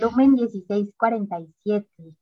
Volumen 1647.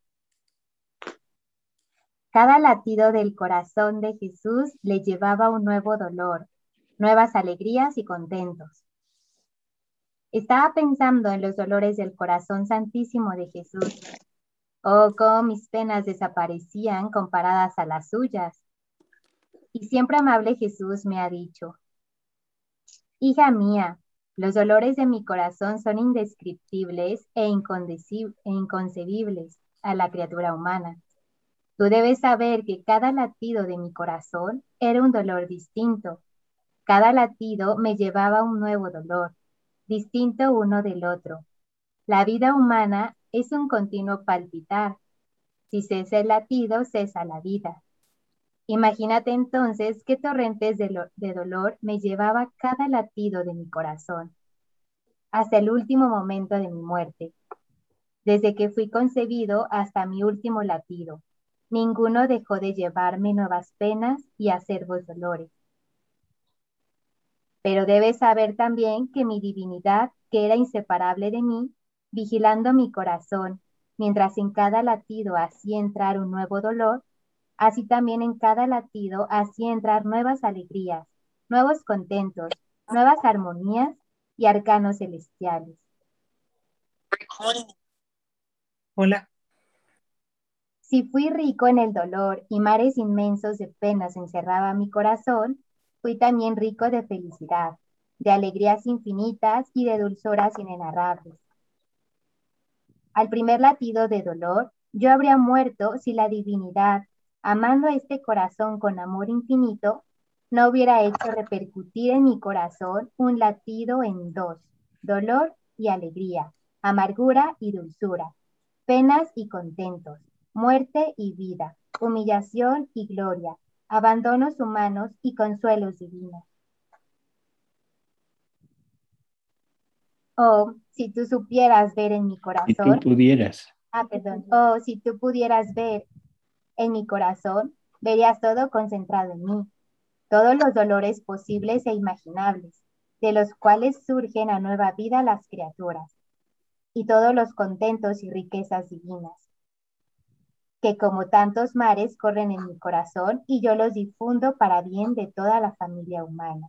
Cada latido del corazón de Jesús le llevaba un nuevo dolor, nuevas alegrías y contentos. Estaba pensando en los dolores del corazón santísimo de Jesús. Oh, cómo mis penas desaparecían comparadas a las suyas. Y siempre amable Jesús me ha dicho: hija mía, los dolores de mi corazón son indescriptibles e inconcebibles a la criatura humana. Tú debes saber que cada latido de mi corazón era un dolor distinto. Cada latido me llevaba a un nuevo dolor, distinto uno del otro. La vida humana es un continuo palpitar. Si cesa el latido, cesa la vida. Imagínate entonces qué torrentes de dolor me llevaba cada latido de mi corazón, hasta el último momento de mi muerte. Desde que fui concebido hasta mi último latido, ninguno dejó de llevarme nuevas penas y acerbos dolores. Pero debes saber también que mi divinidad, que era inseparable de mí, vigilando mi corazón, mientras en cada latido hacía entrar un nuevo dolor, así también en cada latido hacía entrar nuevas alegrías, nuevos contentos, nuevas armonías y arcanos celestiales. Hola. Si fui rico en el dolor y mares inmensos de penas encerraba mi corazón, fui también rico de felicidad, de alegrías infinitas y de dulzuras inenarrables. Al primer latido de dolor, yo habría muerto si la divinidad, amando a este corazón con amor infinito, no hubiera hecho repercutir en mi corazón un latido en dos: dolor y alegría, amargura y dulzura, penas y contentos, muerte y vida, humillación y gloria, abandonos humanos y consuelos divinos. Oh, si tú supieras ver en mi Si tú corazón, pudieras. oh, si tú pudieras ver en mi corazón, verías todo concentrado en mí, todos los dolores posibles e imaginables, de los cuales surgen a nueva vida las criaturas, y todos los contentos y riquezas divinas, que como tantos mares corren en mi corazón y yo los difundo para bien de toda la familia humana.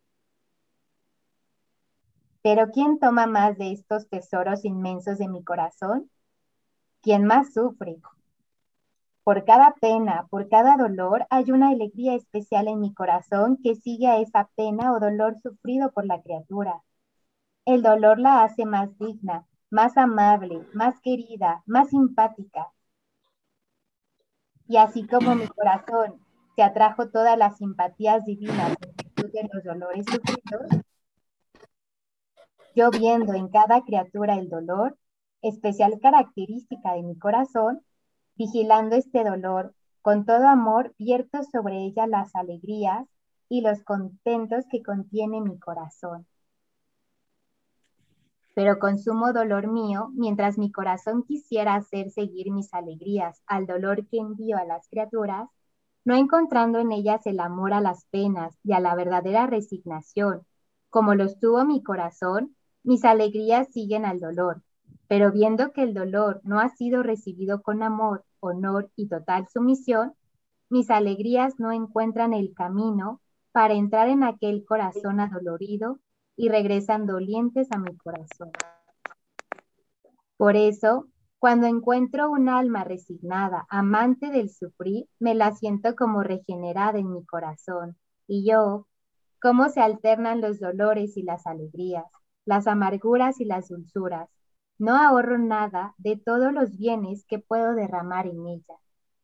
Pero ¿quién toma más de estos tesoros inmensos de mi corazón? ¿Quién más sufre? Por cada pena, por cada dolor, hay una alegría especial en mi corazón que sigue a esa pena o dolor sufrido por la criatura. El dolor la hace más digna, más amable, más querida, más simpática. Y así como mi corazón se atrajo todas las simpatías divinas en virtud de los dolores sufridos, yo viendo en cada criatura el dolor, especial característica de mi corazón, vigilando este dolor, con todo amor vierto sobre ella las alegrías y los contentos que contiene mi corazón. Pero con sumo dolor mío, mientras mi corazón quisiera hacer seguir mis alegrías al dolor que envío a las criaturas, no encontrando en ellas el amor a las penas y a la verdadera resignación, como los tuvo mi corazón, mis alegrías siguen al dolor, pero viendo que el dolor no ha sido recibido con amor, honor y total sumisión, mis alegrías no encuentran el camino para entrar en aquel corazón adolorido y regresan dolientes a mi corazón. Por eso, cuando encuentro un alma resignada, amante del sufrir, me la siento como regenerada en mi corazón. Y yo, cómo se alternan los dolores y las alegrías, las amarguras y las dulzuras. No ahorro nada de todos los bienes que puedo derramar en ella.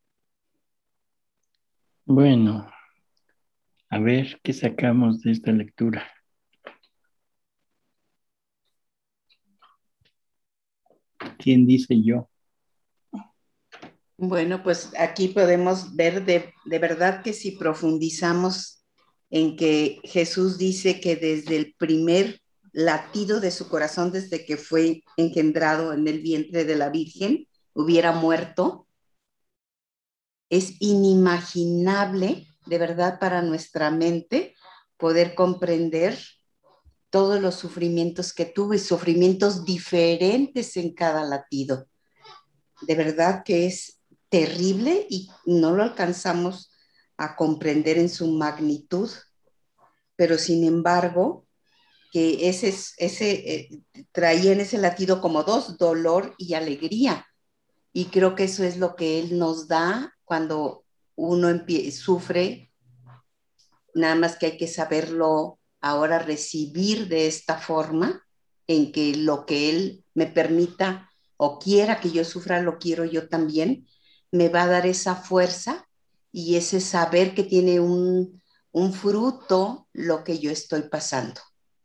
Bueno, a ver qué sacamos de esta lectura. ¿Quién dice yo? Bueno, pues aquí podemos ver de verdad que si profundizamos en que Jesús dice que desde el primer latido de su corazón, desde que fue engendrado en el vientre de la Virgen, hubiera muerto, es inimaginable de verdad para nuestra mente poder comprender todos los sufrimientos que tuve, sufrimientos diferentes en cada latido. De verdad que es terrible y no lo alcanzamos a comprender en su magnitud, pero sin embargo, que traía en ese latido como dos, dolor y alegría. Y creo que eso es lo que él nos da cuando uno sufre, nada más que hay que saberlo ahora recibir de esta forma, en que lo que él me permita o quiera que yo sufra, lo quiero yo también, me va a dar esa fuerza y ese saber que tiene un fruto lo que yo estoy pasando.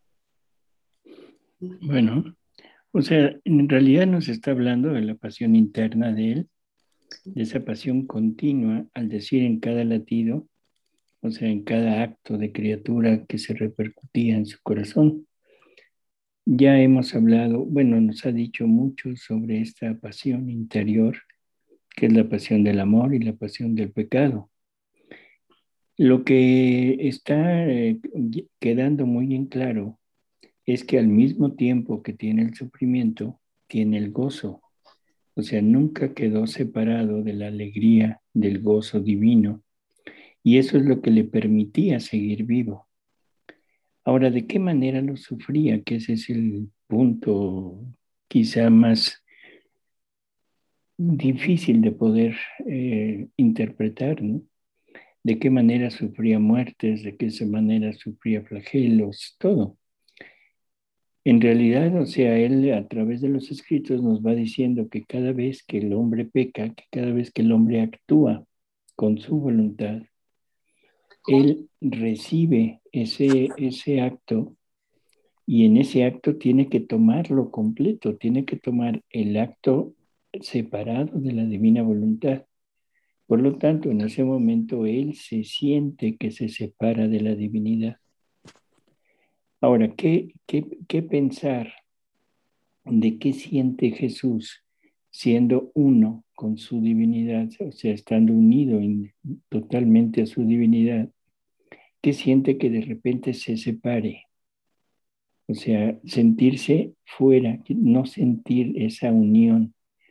Bueno, o sea, en realidad nos está hablando de la pasión interna de él, de esa pasión continua, al decir en cada latido, o sea, en cada acto de criatura que se repercutía en su corazón. Ya hemos hablado, bueno, nos ha dicho mucho sobre esta pasión interior, que es la pasión del amor y la pasión del pecado. Lo que está quedando muy en claro es que al mismo tiempo que tiene el sufrimiento, tiene el gozo. O sea, nunca quedó separado de la alegría, del gozo divino. Y eso es lo que le permitía seguir vivo. Ahora, ¿de qué manera lo sufría? Que ese es el punto quizá más difícil de poder interpretar, ¿no? De qué manera sufría muertes, de qué manera sufría flagelos, todo. En realidad, o sea, él a través de los escritos nos va diciendo que cada vez que el hombre peca, que cada vez que el hombre actúa con su voluntad, él recibe ese acto y en ese acto tiene que tomarlo completo, tiene que tomar el acto separado de la divina voluntad. Por lo tanto, en ese momento él se siente que se separa de la divinidad. Ahora, ¿qué pensar de qué siente Jesús siendo uno con su divinidad, o sea, estando unido totalmente a su divinidad? ¿Qué siente que de repente se separe? O sea, sentirse fuera, no sentir esa unión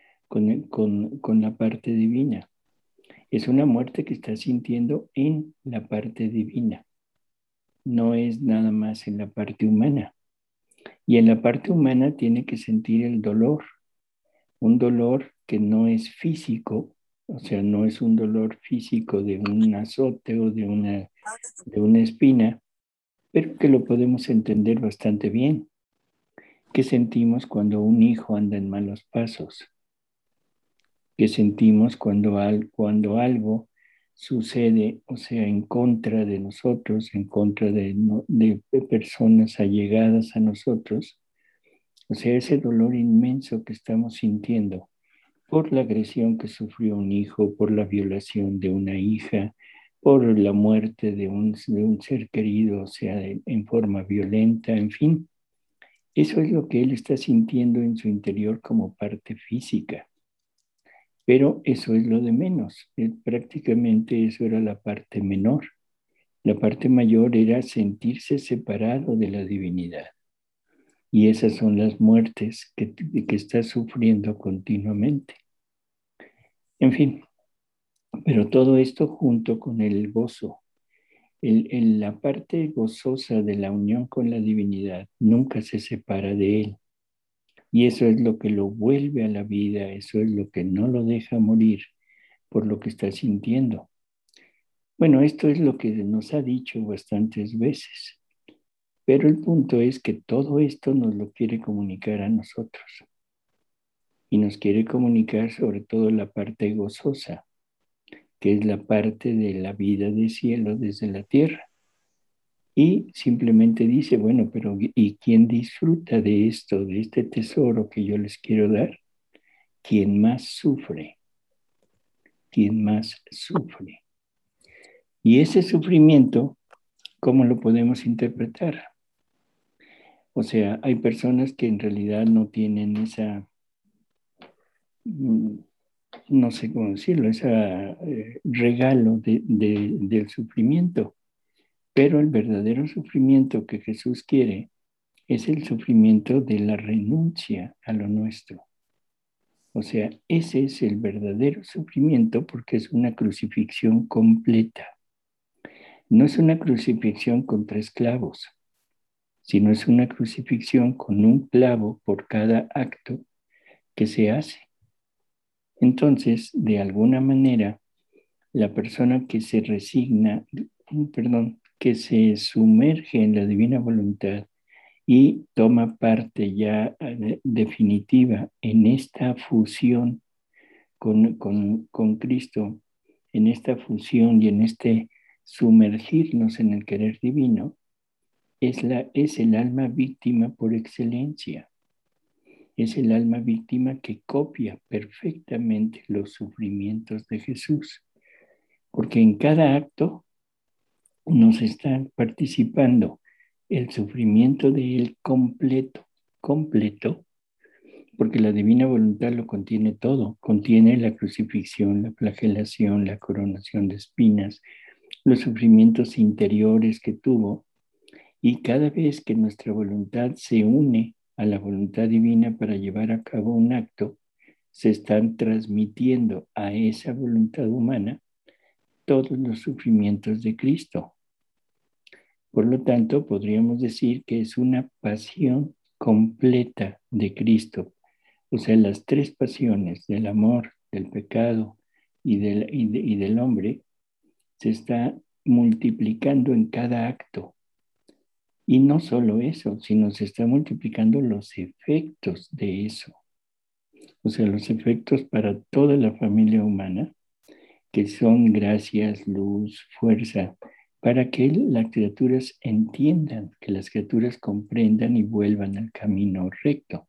con la parte divina. Es una muerte que está sintiendo en la parte divina, no es nada más en la parte humana. Y en la parte humana tiene que sentir el dolor, un dolor que no es físico, o sea, no es un dolor físico de un azote o de una espina, pero que lo podemos entender bastante bien. ¿Qué sentimos cuando un hijo anda en malos pasos? ¿Qué sentimos cuando algo sucede, o sea, en contra de nosotros, en contra de personas allegadas a nosotros? O sea, ese dolor inmenso que estamos sintiendo por la agresión que sufrió un hijo, por la violación de una hija, por la muerte de un ser querido, o sea, en forma violenta, en fin. Eso es lo que él está sintiendo en su interior como parte física. Pero eso es lo de menos. Prácticamente eso era la parte menor. La parte mayor era sentirse separado de la divinidad. Y esas son las muertes que está sufriendo continuamente. En fin, pero todo esto junto con el gozo. La parte gozosa de la unión con la divinidad nunca se separa de él. Y eso es lo que lo vuelve a la vida, eso es lo que no lo deja morir por lo que está sintiendo. Bueno, esto es lo que nos ha dicho bastantes veces, pero el punto es que todo esto nos lo quiere comunicar a nosotros y nos quiere comunicar sobre todo la parte gozosa, que es la parte de la vida de cielo desde la tierra. Y simplemente dice, bueno, pero ¿y quién disfruta de esto, de este tesoro que yo les quiero dar? ¿Quién más sufre? ¿Quién más sufre? Y ese sufrimiento, ¿cómo lo podemos interpretar? O sea, hay personas que en realidad no tienen mm, no sé cómo decirlo, ese regalo del sufrimiento. Pero el verdadero sufrimiento que Jesús quiere es el sufrimiento de la renuncia a lo nuestro. O sea, ese es el verdadero sufrimiento porque es una crucifixión completa. No es una crucifixión con 3 clavos, sino es una crucifixión con un clavo por cada acto que se hace. Entonces, de alguna manera, la persona que se resigna, que se sumerge en la divina voluntad y toma parte ya definitiva en esta fusión con Cristo, en esta fusión y en este sumergirnos en el querer divino, es el alma víctima por excelencia. Es el alma víctima que copia perfectamente los sufrimientos de Jesús, porque en cada acto nos está participando el sufrimiento de Él completo, completo, porque la divina voluntad lo contiene todo, contiene la crucifixión, la flagelación, la coronación de espinas, los sufrimientos interiores que tuvo, y cada vez que nuestra voluntad se une a la voluntad divina para llevar a cabo un acto, se están transmitiendo a esa voluntad humana todos los sufrimientos de Cristo. Por lo tanto, podríamos decir que es una pasión completa de Cristo. O sea, las 3 pasiones del amor, del pecado y del hombre se está multiplicando en cada acto. Y no solo eso, sino se está multiplicando los efectos de eso. O sea, los efectos para toda la familia humana, que son gracias, luz, fuerza, para que las criaturas entiendan, que las criaturas comprendan y vuelvan al camino recto.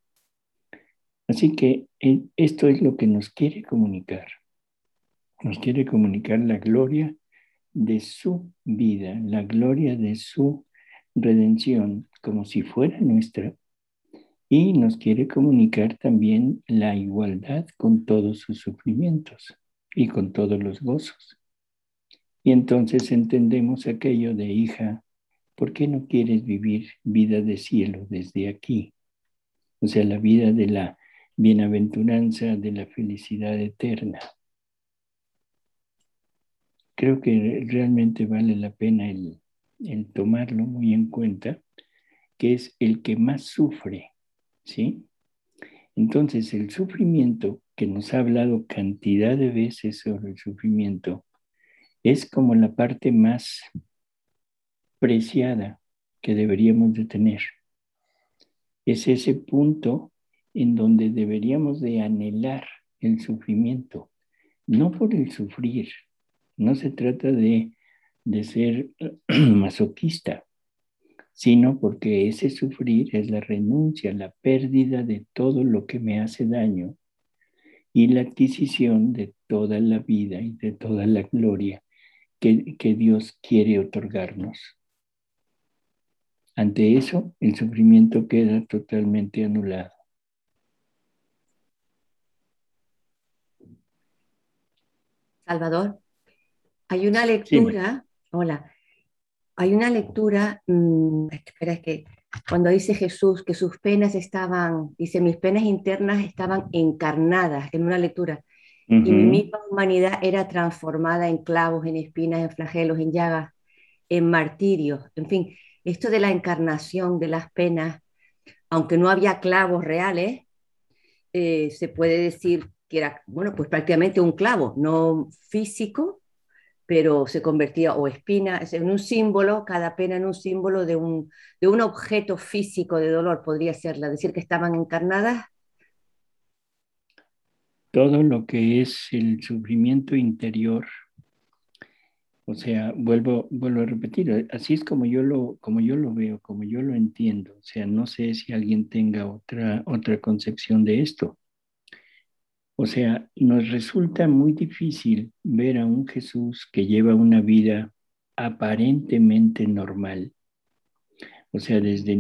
Así que esto es lo que nos quiere comunicar. Nos quiere comunicar la gloria de su vida, la gloria de su redención, como si fuera nuestra, y nos quiere comunicar también la igualdad con todos sus sufrimientos y con todos los gozos. Y entonces entendemos aquello de hija, ¿por qué no quieres vivir vida de cielo desde aquí? O sea, la vida de la bienaventuranza, de la felicidad eterna. Creo que realmente vale la pena el tomarlo muy en cuenta, que es el que más sufre, ¿sí? Entonces, el sufrimiento, que nos ha hablado cantidad de veces sobre el sufrimiento, es como la parte más preciada que deberíamos de tener. Es ese punto en donde deberíamos de anhelar el sufrimiento, no por el sufrir, no se trata de ser masoquista, sino porque ese sufrir es la renuncia, la pérdida de todo lo que me hace daño y la adquisición de toda la vida y de toda la gloria que Dios quiere otorgarnos. Ante eso, el sufrimiento queda totalmente anulado. Salvador, hay una Sí. lectura, hola, hay una lectura, espera, es que cuando dice Jesús que sus penas estaban, dice, mis penas internas estaban encarnadas en una lectura, y mi misma humanidad era transformada en clavos, en espinas, en flagelos, en llagas, en martirios, en fin, esto de la encarnación de las penas, aunque no había clavos reales, se puede decir que era, bueno, pues prácticamente un clavo, no físico, pero se convertía o espina, en un símbolo, cada pena en un símbolo de un objeto físico de dolor, podría serla, decir que estaban encarnadas. Todo lo que es el sufrimiento interior, o sea, vuelvo a repetir, así es como yo lo veo, como yo lo entiendo. O sea, no sé si alguien tenga otra concepción de esto. O sea, nos resulta muy difícil ver a un Jesús que lleva una vida aparentemente normal. O sea, desde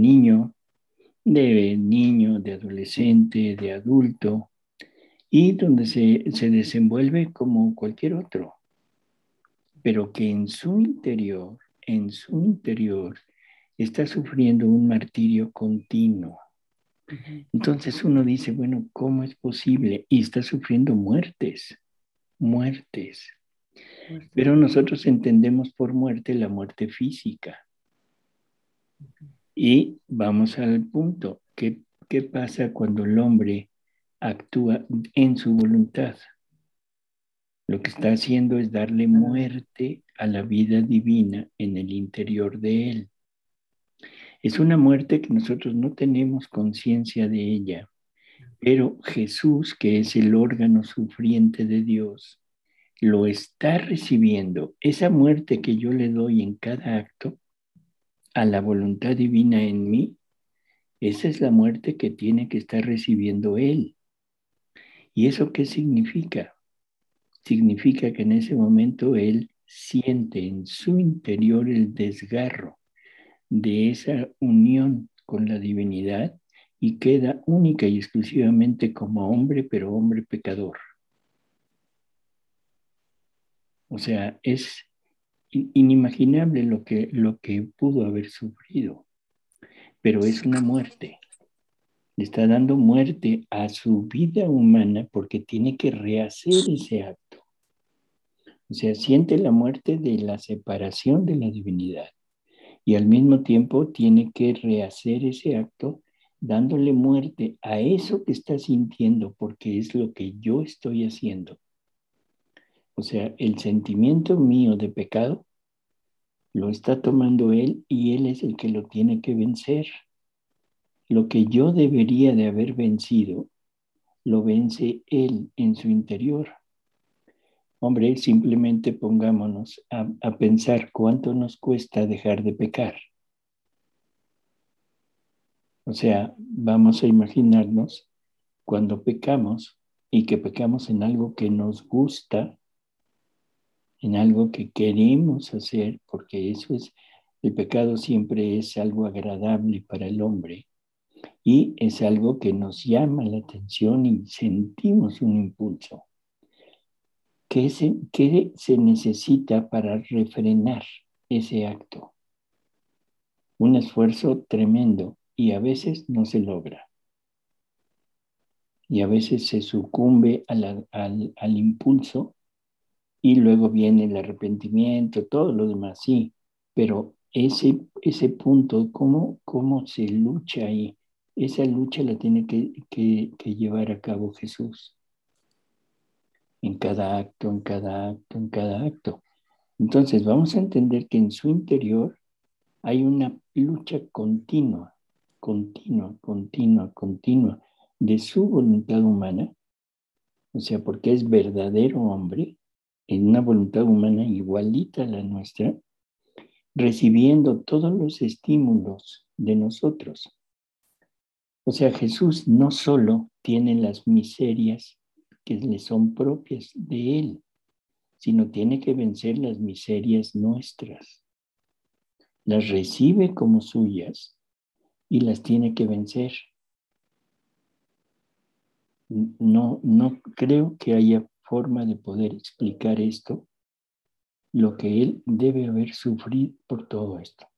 niño, de adolescente, de adulto, y donde se desenvuelve como cualquier otro, pero que en su interior está sufriendo un martirio continuo. Entonces uno dice, bueno, ¿cómo es posible? Y está sufriendo muertes. Pero nosotros entendemos por muerte la muerte física. Y vamos al punto. ¿Qué pasa cuando el hombre actúa en su voluntad? Lo que está haciendo es darle muerte a la vida divina en el interior de él. Es una muerte que nosotros no tenemos conciencia de ella, pero Jesús, que es el órgano sufriente de Dios, lo está recibiendo. Esa muerte que yo le doy en cada acto a la voluntad divina en mí, esa es la muerte que tiene que estar recibiendo Él. ¿Y eso qué significa? Significa que en ese momento Él siente en su interior el desgarro de esa unión con la divinidad y queda única y exclusivamente como hombre, pero hombre pecador. O sea, es inimaginable lo que pudo haber sufrido, pero es una muerte. Le está dando muerte a su vida humana porque tiene que rehacer ese acto. O sea, siente la muerte de la separación de la divinidad y al mismo tiempo tiene que rehacer ese acto dándole muerte a eso que está sintiendo porque es lo que yo estoy haciendo. O sea, el sentimiento mío de pecado lo está tomando él y él es el que lo tiene que vencer. Lo que yo debería de haber vencido, lo vence él en su interior. Hombre, simplemente pongámonos a pensar cuánto nos cuesta dejar de pecar. O sea, vamos a imaginarnos cuando pecamos y que pecamos en algo que nos gusta, en algo que queremos hacer, porque eso es, el pecado siempre es algo agradable para el hombre y es algo que nos llama la atención y sentimos un impulso. ¿Qué se necesita para refrenar ese acto? Un esfuerzo tremendo y a veces no se logra. Y a veces se sucumbe al impulso y luego viene el arrepentimiento, todo lo demás, sí, pero ese punto, ¿cómo se lucha ahí? Esa lucha la tiene que llevar a cabo Jesús en cada acto, en cada acto, en cada acto. Entonces vamos a entender que en su interior hay una lucha continua de su voluntad humana, o sea, porque es verdadero hombre, en una voluntad humana igualita a la nuestra, recibiendo todos los estímulos de nosotros. O sea, Jesús no solo tiene las miserias que le son propias de él, sino tiene que vencer las miserias nuestras. Las recibe como suyas y las tiene que vencer. No creo que haya forma de poder explicar esto, lo que él debe haber sufrido por todo esto.